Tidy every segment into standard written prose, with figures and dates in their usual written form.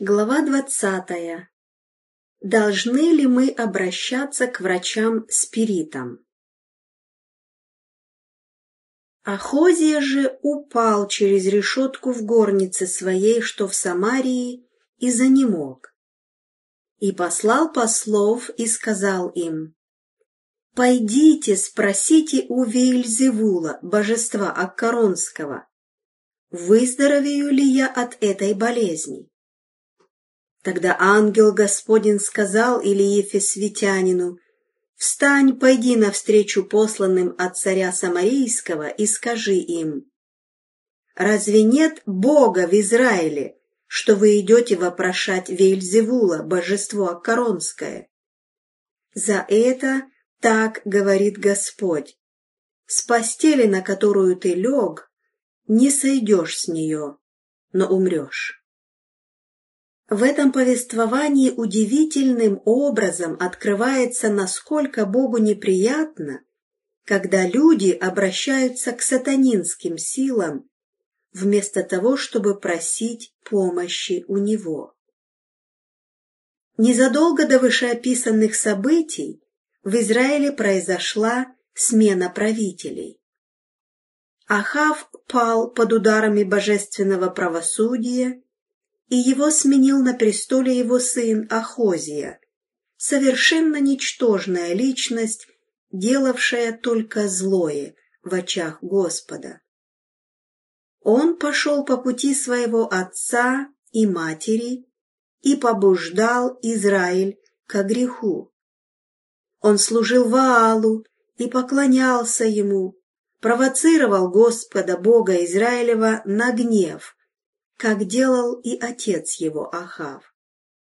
Глава 20. Должны ли мы обращаться к врачам-спиритам? Ахозия же упал через решетку в горнице своей, что в Самарии, и занемог. И послал послов и сказал им: «Пойдите, спросите у Веельзевула, божества Аккаронского, выздоровею ли я от этой болезни». Тогда ангел Господень сказал Илии Фесвитянину: «Встань, пойди навстречу посланным от царя Самарийского и скажи им: разве нет Бога в Израиле, что вы идете вопрошать Веельзевула, божество Аккаронское? За это так говорит Господь: с постели, на которую ты лег, не сойдешь с нее, но умрешь». В этом повествовании удивительным образом открывается, насколько Богу неприятно, когда люди обращаются к сатанинским силам, вместо того, чтобы просить помощи у Него. Незадолго до вышеописанных событий в Израиле произошла смена правителей. Ахав пал под ударами божественного правосудия, и его сменил на престоле его сын Ахозия, совершенно ничтожная личность, делавшая только злое в очах Господа. Он пошел по пути своего отца и матери и побуждал Израиль ко греху. Он служил Ваалу и поклонялся ему, провоцировал Господа Бога Израилева на гнев, как делал и отец его Ахав.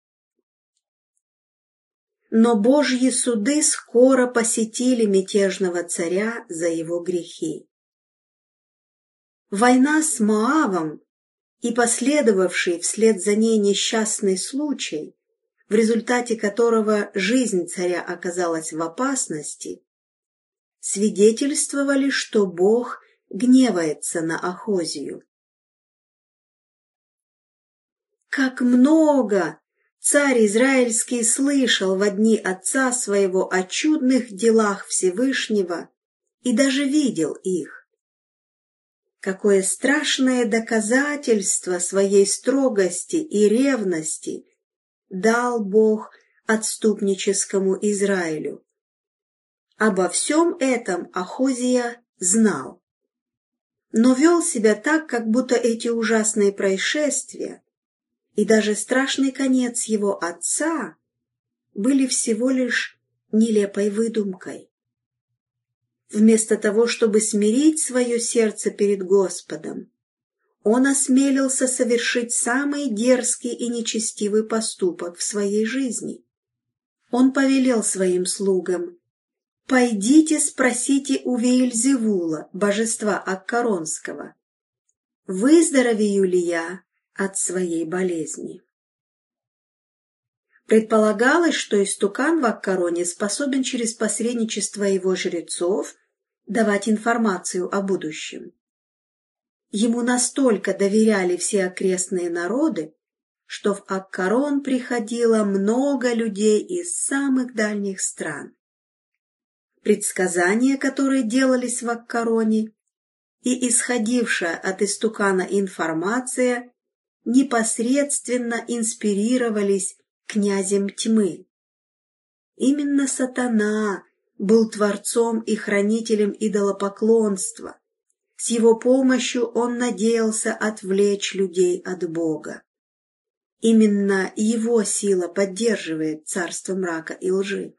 Но Божьи суды скоро посетили мятежного царя за его грехи. Война с Моавом и последовавший вслед за ней несчастный случай, в результате которого жизнь царя оказалась в опасности, свидетельствовали, что Бог гневается на Ахозию. Как много царь Израильский слышал во дни отца своего о чудных делах Всевышнего и даже видел их. Какое страшное доказательство своей строгости и ревности дал Бог отступническому Израилю. Обо всем этом Ахозия знал, но вел себя так, как будто эти ужасные происшествия и даже страшный конец его отца были всего лишь нелепой выдумкой. Вместо того, чтобы смирить свое сердце перед Господом, он осмелился совершить самый дерзкий и нечестивый поступок в своей жизни. Он повелел своим слугам: «Пойдите, спросите у Веельзевула, божества Аккаронского, выздоровею ли я от своей болезни». Предполагалось, что истукан в Аккароне способен через посредничество его жрецов давать информацию о будущем. Ему настолько доверяли все окрестные народы, что в Аккарон приходило много людей из самых дальних стран. Предсказания, которые делались в Аккароне, и исходившая от истукана информация непосредственно инспирировались князем тьмы. Именно сатана был творцом и хранителем идолопоклонства. С его помощью он надеялся отвлечь людей от Бога. Именно его сила поддерживает царство мрака и лжи.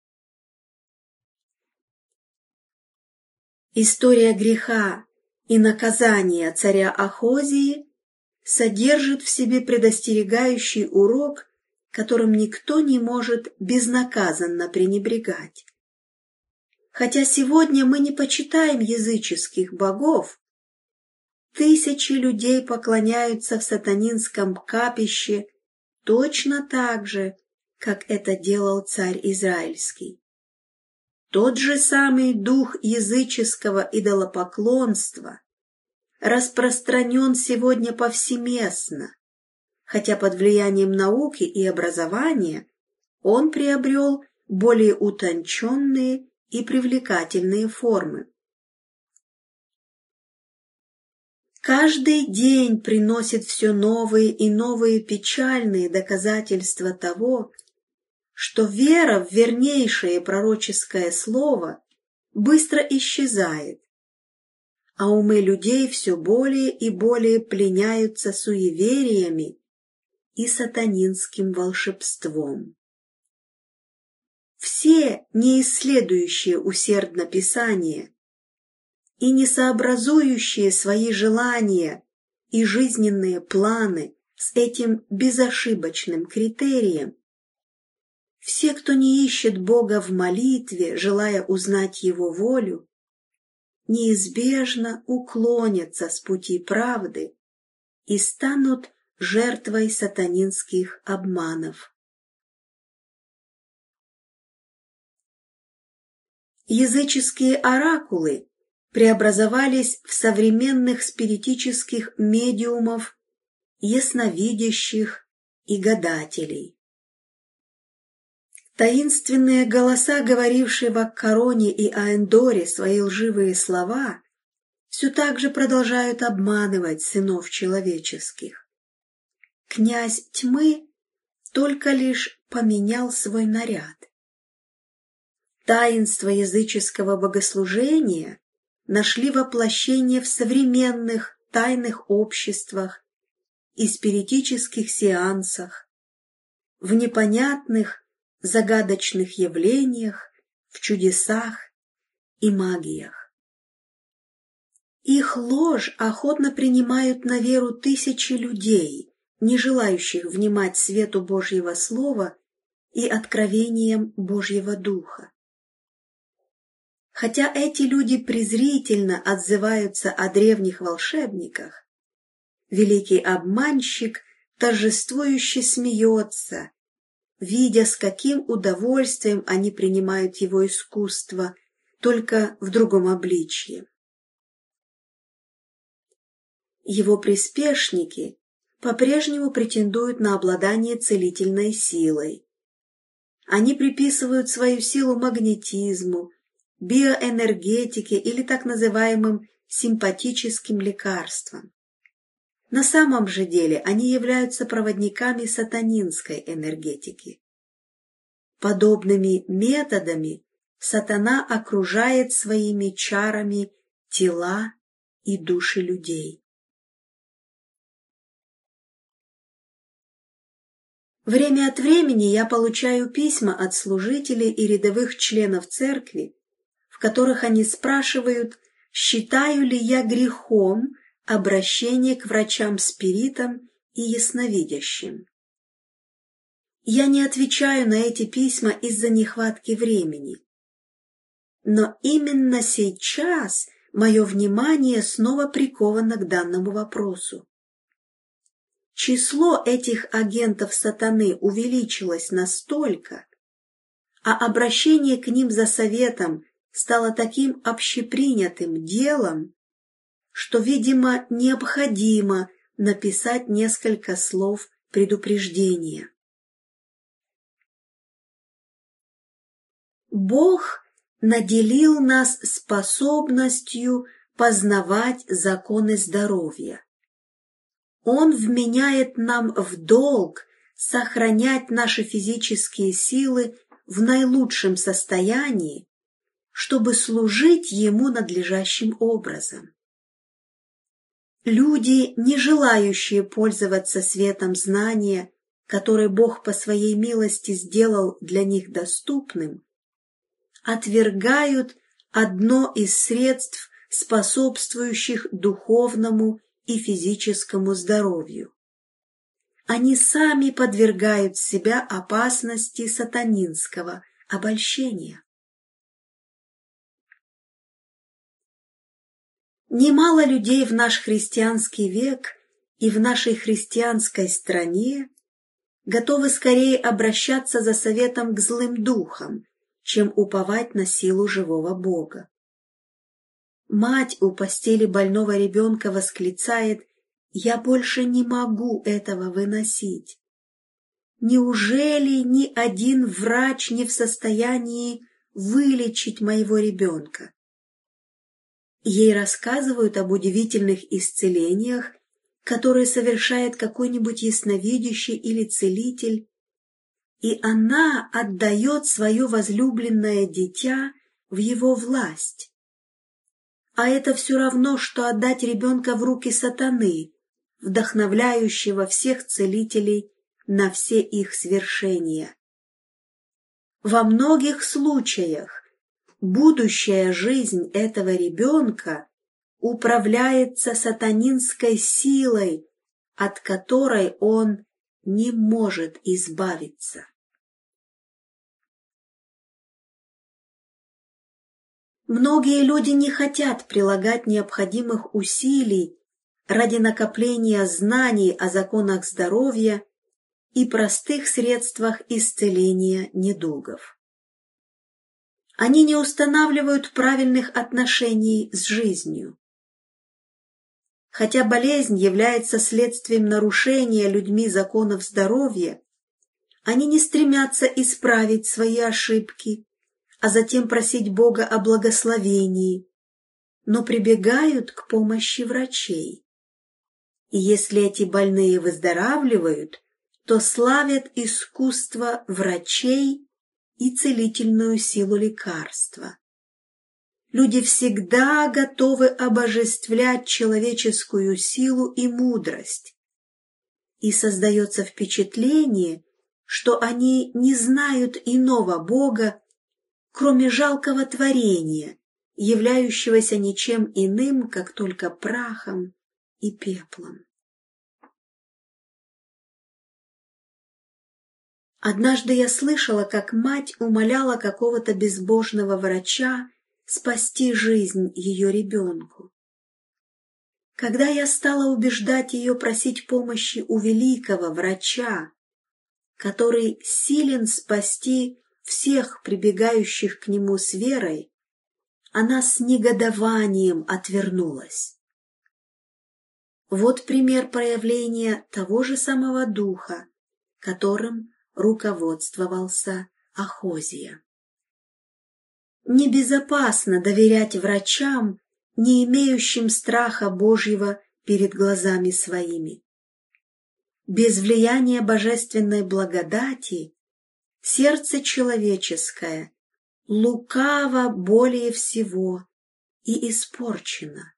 История греха и наказания царя Ахозии содержит в себе предостерегающий урок, которым никто не может безнаказанно пренебрегать. Хотя сегодня мы не почитаем языческих богов, тысячи людей поклоняются в сатанинском капище точно так же, как это делал царь Израильский. Тот же самый дух языческого идолопоклонства распространен сегодня повсеместно, хотя под влиянием науки и образования он приобрел более утонченные и привлекательные формы. Каждый день приносит все новые и новые печальные доказательства того, что вера в вернейшее пророческое слово быстро исчезает, а умы людей все более и более пленяются суевериями и сатанинским волшебством. Все, не исследующие усердно Писание и не сообразующие свои желания и жизненные планы с этим безошибочным критерием, все, кто не ищет Бога в молитве, желая узнать Его волю, неизбежно уклонятся с пути правды и станут жертвой сатанинских обманов. Языческие оракулы преобразовались в современных спиритических медиумов, ясновидящих и гадателей. Таинственные голоса, говорившие в Аккароне и Аэндоре свои лживые слова, все так же продолжают обманывать сынов человеческих. Князь тьмы только лишь поменял свой наряд. Таинства языческого богослужения нашли воплощение в современных тайных обществах и спиритических сеансах, в непонятных загадочных явлениях, в чудесах и магиях. Их ложь охотно принимают на веру тысячи людей, не желающих внимать свету Божьего Слова и откровениям Божьего Духа. Хотя эти люди презрительно отзываются о древних волшебниках, великий обманщик торжествующе смеется, видя, с каким удовольствием они принимают его искусство, только в другом обличье. Его приспешники по-прежнему претендуют на обладание целительной силой. Они приписывают свою силу магнетизму, биоэнергетике или так называемым симпатическим лекарствам. На самом же деле они являются проводниками сатанинской энергетики. Подобными методами сатана окружает своими чарами тела и души людей. Время от времени я получаю письма от служителей и рядовых членов церкви, в которых они спрашивают, считаю ли я грехом обращение к врачам-спиритам и ясновидящим. Я не отвечаю на эти письма из-за нехватки времени. Но именно сейчас мое внимание снова приковано к данному вопросу. Число этих агентов сатаны увеличилось настолько, а обращение к ним за советом стало таким общепринятым делом, что, видимо, необходимо написать несколько слов предупреждения. Бог наделил нас способностью познавать законы здоровья. Он вменяет нам в долг сохранять наши физические силы в наилучшем состоянии, чтобы служить Ему надлежащим образом. Люди, не желающие пользоваться светом знания, который Бог по своей милости сделал для них доступным, отвергают одно из средств, способствующих духовному и физическому здоровью. Они сами подвергают себя опасности сатанинского обольщения. Немало людей в наш христианский век и в нашей христианской стране готовы скорее обращаться за советом к злым духам, чем уповать на силу живого Бога. Мать у постели больного ребенка восклицает: Я больше не могу этого выносить. Неужели ни один врач не в состоянии вылечить моего ребенка? Ей рассказывают об удивительных исцелениях, которые совершает какой-нибудь ясновидящий или целитель, и она отдает свое возлюбленное дитя в его власть. А это все равно, что отдать ребенка в руки сатаны, вдохновляющего всех целителей на все их свершения. Во многих случаях будущая жизнь этого ребенка управляется сатанинской силой, от которой он не может избавиться. Многие люди не хотят прилагать необходимых усилий ради накопления знаний о законах здоровья и простых средствах исцеления недугов. Они не устанавливают правильных отношений с жизнью. Хотя болезнь является следствием нарушения людьми законов здоровья, они не стремятся исправить свои ошибки, а затем просить Бога о благословении, но прибегают к помощи врачей. И если эти больные выздоравливают, то славят искусство врачей и целительную силу лекарства. Люди всегда готовы обожествлять человеческую силу и мудрость, и создается впечатление, что они не знают иного Бога, кроме жалкого творения, являющегося ничем иным, как только прахом и пеплом. Однажды я слышала, как мать умоляла какого-то безбожного врача спасти жизнь ее ребенку. Когда я стала убеждать ее просить помощи у великого врача, который силен спасти всех прибегающих к нему с верой, она с негодованием отвернулась. Вот пример проявления того же самого духа, которым руководствовался Ахозия. Небезопасно доверять врачам, не имеющим страха Божьего перед глазами своими. Без влияния божественной благодати сердце человеческое лукаво более всего и испорчено.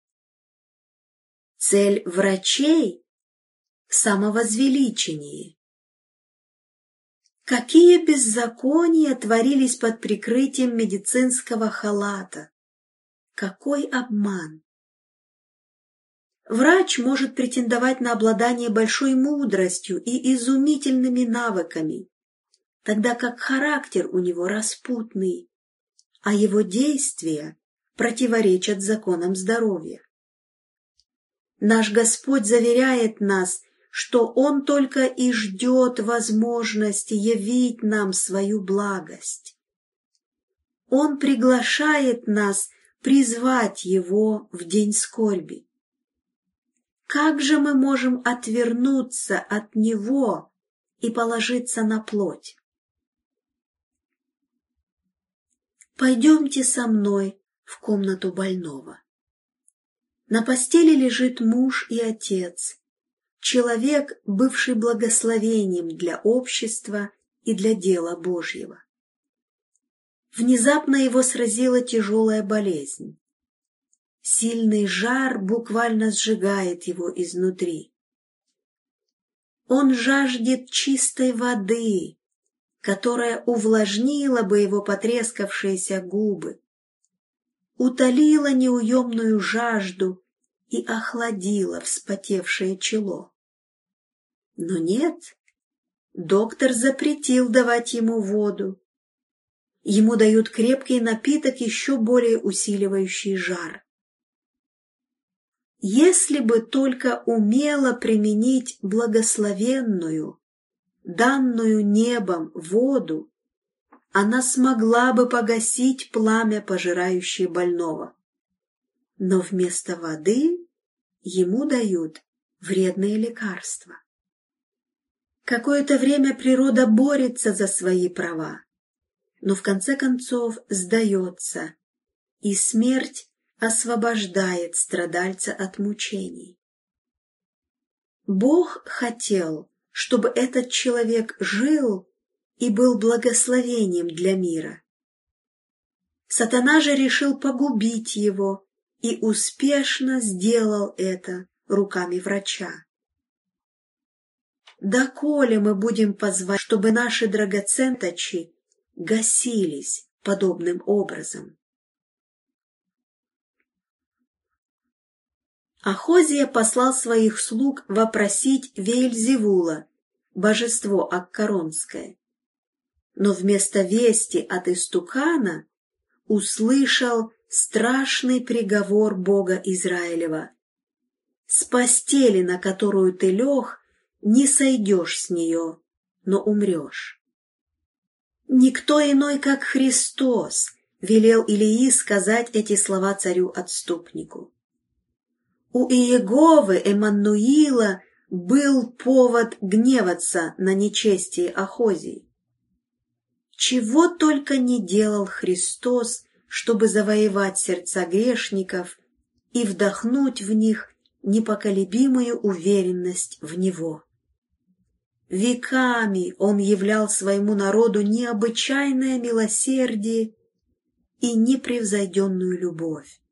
Цель врачей – самовозвеличение. Какие беззакония творились под прикрытием медицинского халата! Какой обман! Врач может претендовать на обладание большой мудростью и изумительными навыками, тогда как характер у него распутный, а его действия противоречат законам здоровья. Наш Господь заверяет нас, что Он только и ждет возможности явить нам свою благость. Он приглашает нас призвать Его в день скорби. Как же мы можем отвернуться от Него и положиться на плоть? Пойдемте со мной в комнату больного. На постели лежит муж и отец, человек, бывший благословением для общества и для дела Божьего. Внезапно его сразила тяжелая болезнь. Сильный жар буквально сжигает его изнутри. Он жаждет чистой воды, которая увлажнила бы его потрескавшиеся губы, утолила неуемную жажду и охладила вспотевшее чело. Но нет, доктор запретил давать ему воду. Ему дают крепкий напиток, еще более усиливающий жар. Если бы только умело применить благословенную, данную небом воду, она смогла бы погасить пламя, пожирающее больного. Но вместо воды ему дают вредные лекарства. Какое-то время природа борется за свои права, но в конце концов сдается, и смерть освобождает страдальца от мучений. Бог хотел, чтобы этот человек жил и был благословением для мира. Сатана же решил погубить его и успешно сделал это руками врача. Доколе мы будем позволять, чтобы наши драгоценности гасились подобным образом? Ахозия послал своих слуг вопросить Веельзевула, божество Аккаронское, но вместо вести от истукана услышал страшный приговор Бога Израилева: «С постели, на которую ты лег, не сойдешь с нее, но умрешь». Никто иной, как Христос, велел Илии сказать эти слова царю-отступнику. У Иеговы Эммануила был повод гневаться на нечестие Ахозии. Чего только не делал Христос, чтобы завоевать сердца грешников и вдохнуть в них непоколебимую уверенность в Него. Веками Он являл своему народу необычайное милосердие и непревзойденную любовь.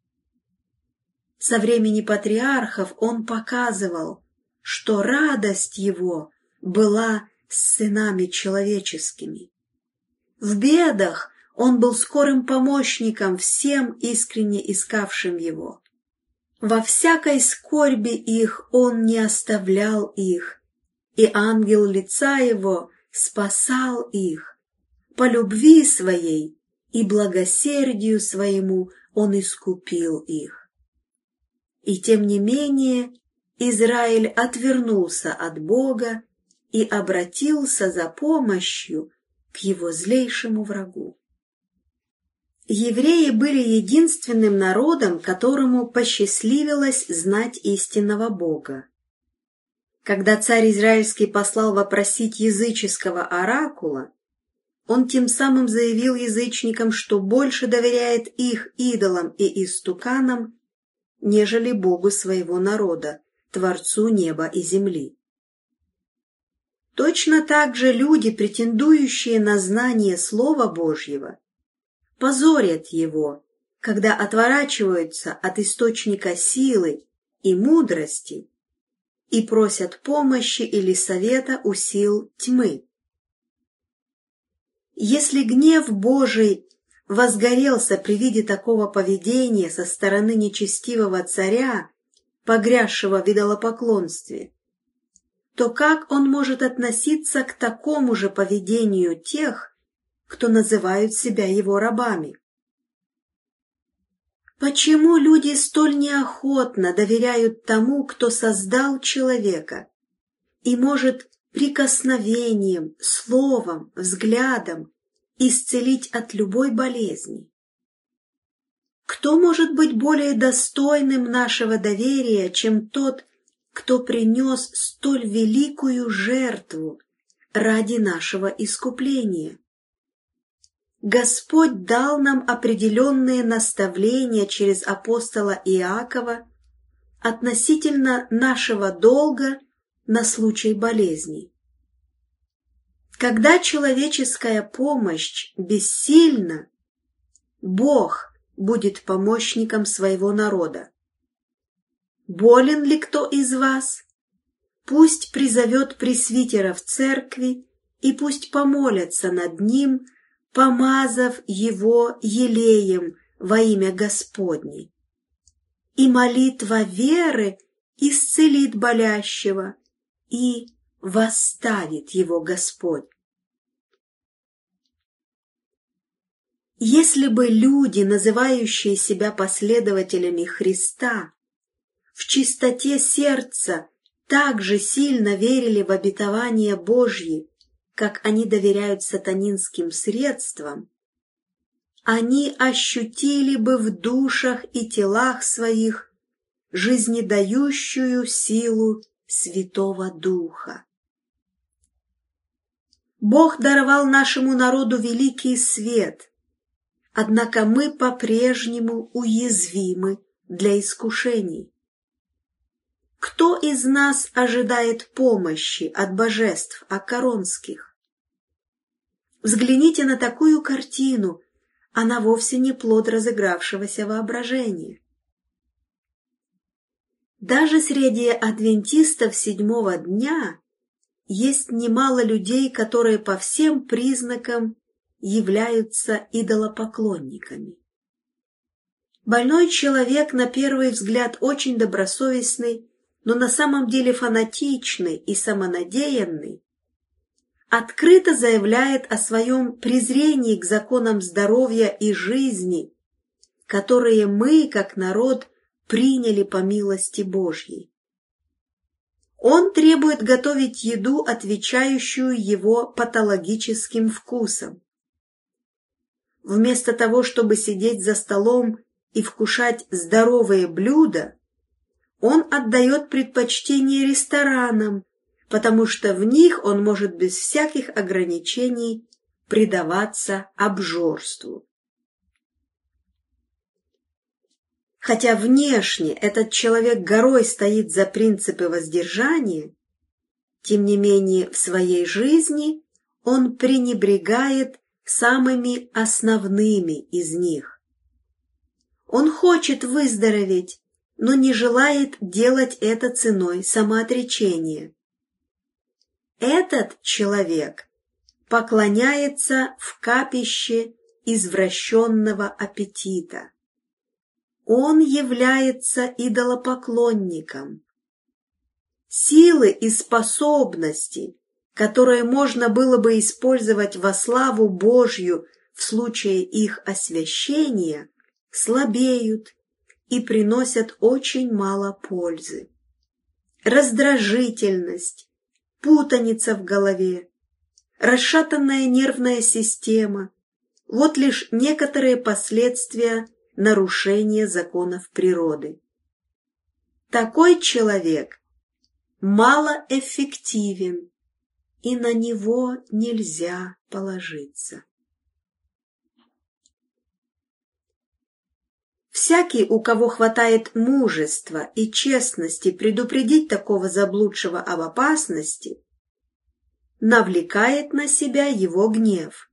Со времени патриархов Он показывал, что радость Его была с сынами человеческими. В бедах Он был скорым помощником всем искренне искавшим Его. Во всякой скорби их Он не оставлял их, и ангел лица Его спасал их. По любви Своей и благосердию Своему Он искупил их. И тем не менее Израиль отвернулся от Бога и обратился за помощью к его злейшему врагу. Евреи были единственным народом, которому посчастливилось знать истинного Бога. Когда царь израильский послал вопросить языческого оракула, он тем самым заявил язычникам, что больше доверяет их идолам и истуканам, нежели Богу своего народа, Творцу неба и земли. Точно так же люди, претендующие на знание Слова Божьего, позорят его, когда отворачиваются от источника силы и мудрости и просят помощи или совета у сил тьмы. Если гнев Божий возгорелся при виде такого поведения со стороны нечестивого царя, погрязшего в идолопоклонстве, то как он может относиться к такому же поведению тех, кто называют себя его рабами? Почему люди столь неохотно доверяют тому, кто создал человека и может прикосновением, словом, взглядом исцелить от любой болезни? Кто может быть более достойным нашего доверия, чем тот, кто принес столь великую жертву ради нашего искупления? Господь дал нам определенные наставления через апостола Иакова относительно нашего долга на случай болезней. Когда человеческая помощь бессильна, Бог будет помощником своего народа. Болен ли кто из вас? Пусть призовет пресвитера в церкви и пусть помолятся над ним, помазав его елеем во имя Господне. И молитва веры исцелит болящего, и восставит его Господь. Если бы люди, называющие себя последователями Христа, в чистоте сердца так же сильно верили в обетования Божьи, как они доверяют сатанинским средствам, они ощутили бы в душах и телах своих жизнедающую силу Святого Духа. Бог даровал нашему народу великий свет, однако мы по-прежнему уязвимы для искушений. Кто из нас ожидает помощи от божеств аккаронских? Взгляните на такую картину, она вовсе не плод разыгравшегося воображения. Даже среди адвентистов седьмого дня есть немало людей, которые по всем признакам являются идолопоклонниками. Больной человек, на первый взгляд, очень добросовестный, но на самом деле фанатичный и самонадеянный, открыто заявляет о своем презрении к законам здоровья и жизни, которые мы, как народ, приняли по милости Божьей. Он требует готовить еду, отвечающую его патологическим вкусам. Вместо того, чтобы сидеть за столом и вкушать здоровые блюда, он отдает предпочтение ресторанам, потому что в них он может без всяких ограничений предаваться обжорству. Хотя внешне этот человек горой стоит за принципы воздержания, тем не менее в своей жизни он пренебрегает самыми основными из них. Он хочет выздороветь, но не желает делать это ценой самоотречения. Этот человек поклоняется в капище извращенного аппетита. Он является идолопоклонником. Силы и способности, которые можно было бы использовать во славу Божью в случае их освящения, слабеют и приносят очень мало пользы. Раздражительность, путаница в голове, расшатанная нервная система – вот лишь некоторые последствия нарушения законов природы. Такой человек малоэффективен, и на него нельзя положиться. Всякий, у кого хватает мужества и честности предупредить такого заблудшего об опасности, навлекает на себя его гнев.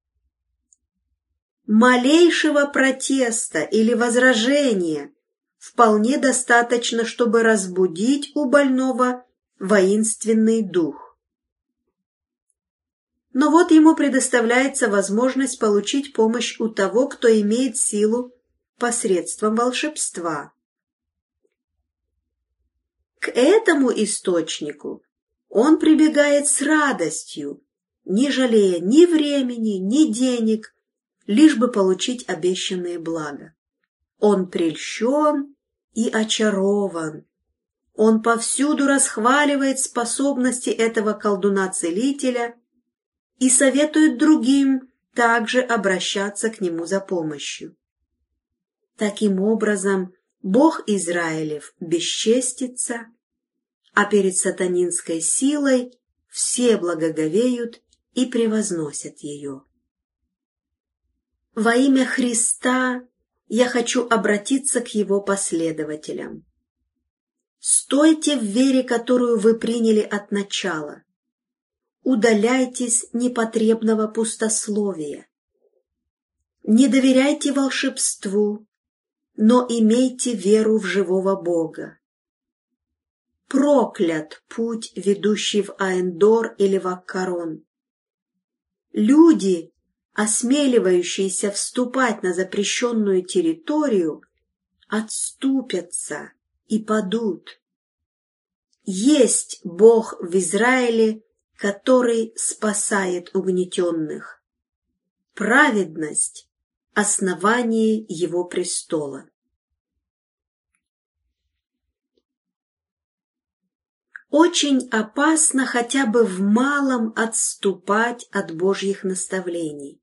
Малейшего протеста или возражения вполне достаточно, чтобы разбудить у больного воинственный дух. Но вот ему предоставляется возможность получить помощь у того, кто имеет силу посредством волшебства. К этому источнику он прибегает с радостью, не жалея ни времени, ни денег, лишь бы получить обещанные блага. Он прельщен и очарован. Он повсюду расхваливает способности этого колдуна-целителя и советует другим также обращаться к нему за помощью. Таким образом, Бог Израилев бесчестится, а перед сатанинской силой все благоговеют и превозносят ее. Во имя Христа я хочу обратиться к его последователям. Стойте в вере, которую вы приняли от начала. Удаляйтесь непотребного пустословия. Не доверяйте волшебству, но имейте веру в живого Бога. Проклят путь, ведущий в Аэндор или в Аккарон. Люди, осмеливающиеся вступать на запрещенную территорию, отступятся и падут. Есть Бог в Израиле, который спасает угнетенных. Праведность – основание его престола. Очень опасно хотя бы в малом отступать от Божьих наставлений.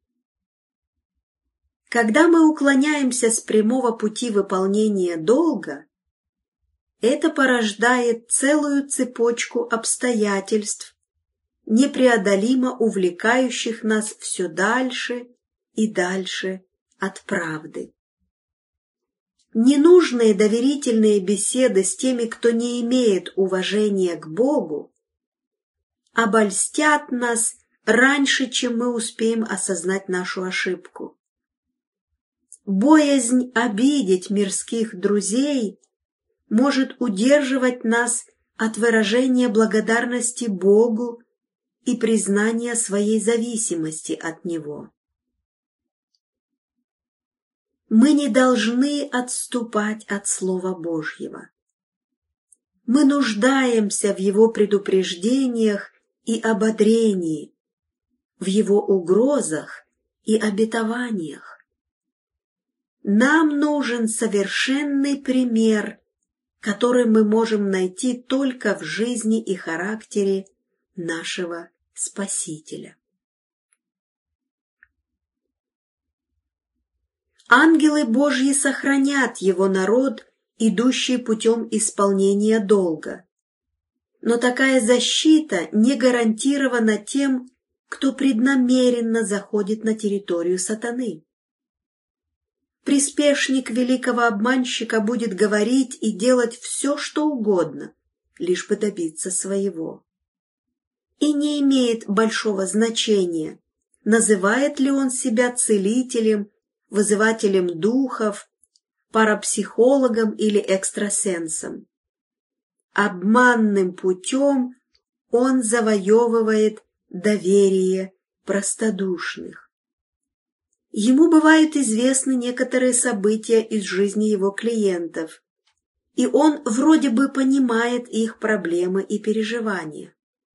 Когда мы уклоняемся с прямого пути выполнения долга, это порождает целую цепочку обстоятельств, непреодолимо увлекающих нас все дальше и дальше от правды. Ненужные доверительные беседы с теми, кто не имеет уважения к Богу, обольстят нас раньше, чем мы успеем осознать нашу ошибку. Боязнь обидеть мирских друзей может удерживать нас от выражения благодарности Богу и признания своей зависимости от Него. Мы не должны отступать от Слова Божьего. Мы нуждаемся в Его предупреждениях и ободрении, в Его угрозах и обетованиях. Нам нужен совершенный пример, который мы можем найти только в жизни и характере нашего Спасителя. Ангелы Божьи сохранят Его народ, идущий путем исполнения долга. Но такая защита не гарантирована тем, кто преднамеренно заходит на территорию сатаны. Приспешник великого обманщика будет говорить и делать все, что угодно, лишь бы добиться своего. И не имеет большого значения, называет ли он себя целителем, вызывателем духов, парапсихологом или экстрасенсом. Обманным путем он завоевывает доверие простодушных. Ему бывают известны некоторые события из жизни его клиентов, и он вроде бы понимает их проблемы и переживания.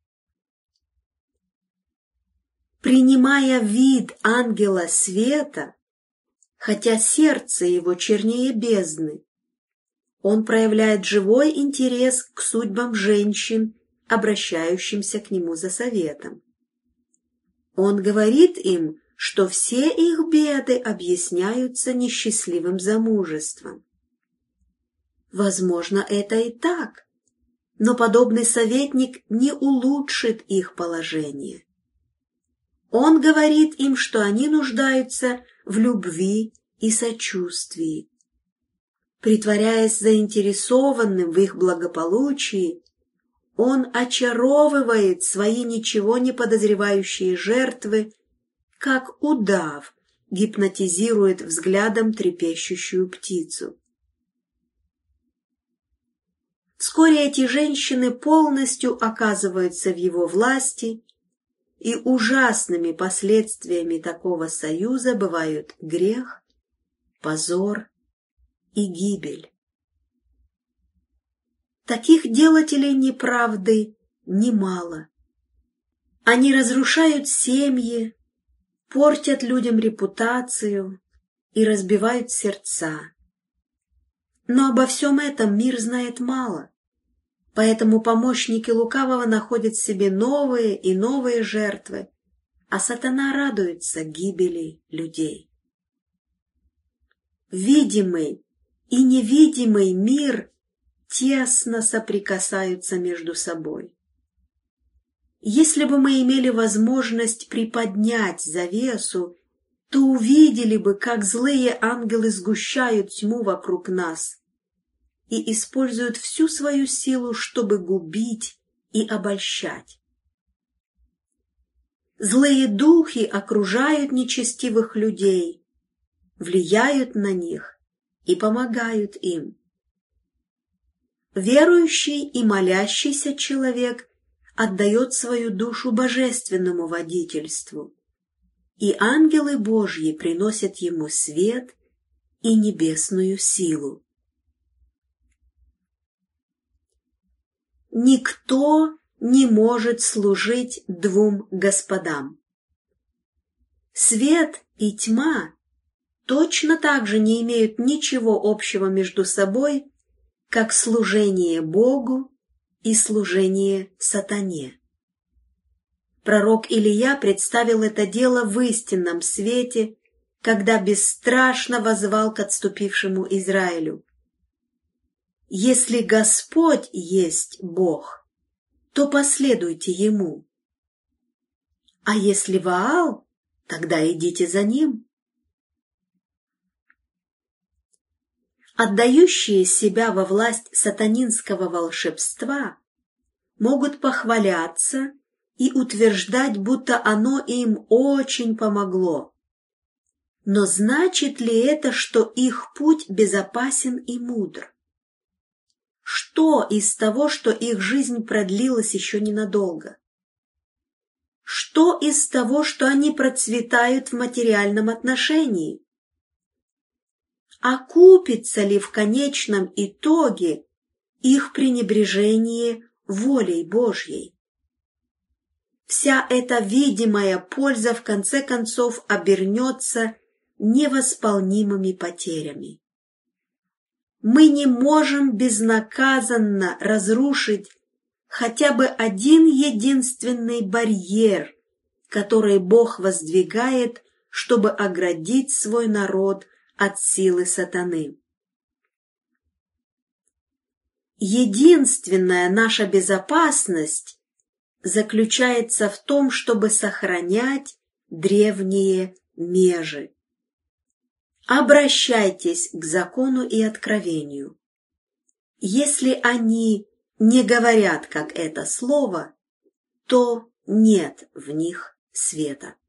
Принимая вид ангела света, хотя сердце его чернее бездны, он проявляет живой интерес к судьбам женщин, обращающимся к нему за советом. Он говорит им, что все их беды объясняются несчастливым замужеством. Возможно, это и так, но подобный советник не улучшит их положение. Он говорит им, что они нуждаются в любви и сочувствии. Притворяясь заинтересованным в их благополучии, он очаровывает свои ничего не подозревающие жертвы, как удав гипнотизирует взглядом трепещущую птицу. Вскоре эти женщины полностью оказываются в его власти, и ужасными последствиями такого союза бывают грех, позор и гибель. Таких делателей неправды немало. Они разрушают семьи, портят людям репутацию и разбивают сердца. Но обо всем этом мир знает мало, поэтому помощники лукавого находят себе новые и новые жертвы, а сатана радуется гибели людей. Видимый и невидимый мир тесно соприкасаются между собой. Если бы мы имели возможность приподнять завесу, то увидели бы, как злые ангелы сгущают тьму вокруг нас и используют всю свою силу, чтобы губить и обольщать. Злые духи окружают нечестивых людей, влияют на них и помогают им. Верующий и молящийся человек отдает свою душу божественному водительству, и ангелы Божьи приносят ему свет и небесную силу. Никто не может служить двум господам. Свет и тьма точно так же не имеют ничего общего между собой, как служение Богу и служение сатане. Пророк Илия представил это дело в истинном свете, когда бесстрашно воззвал к отступившему Израилю: Если Господь есть Бог, то последуйте Ему. А если Ваал, тогда идите за ним. Отдающие себя во власть сатанинского волшебства могут похваляться и утверждать, будто оно им очень помогло. Но значит ли это, что их путь безопасен и мудр? Что из того, что их жизнь продлилась еще ненадолго? Что из того, что они процветают в материальном отношении? Окупится ли в конечном итоге их пренебрежение волей Божьей? Вся эта видимая польза в конце концов обернется невосполнимыми потерями. Мы не можем безнаказанно разрушить хотя бы один единственный барьер, который Бог воздвигает, чтобы оградить свой народ от силы сатаны. Единственная наша безопасность заключается в том, чтобы сохранять древние межи. Обращайтесь к закону и откровению. Если они не говорят, как это слово, то нет в них света.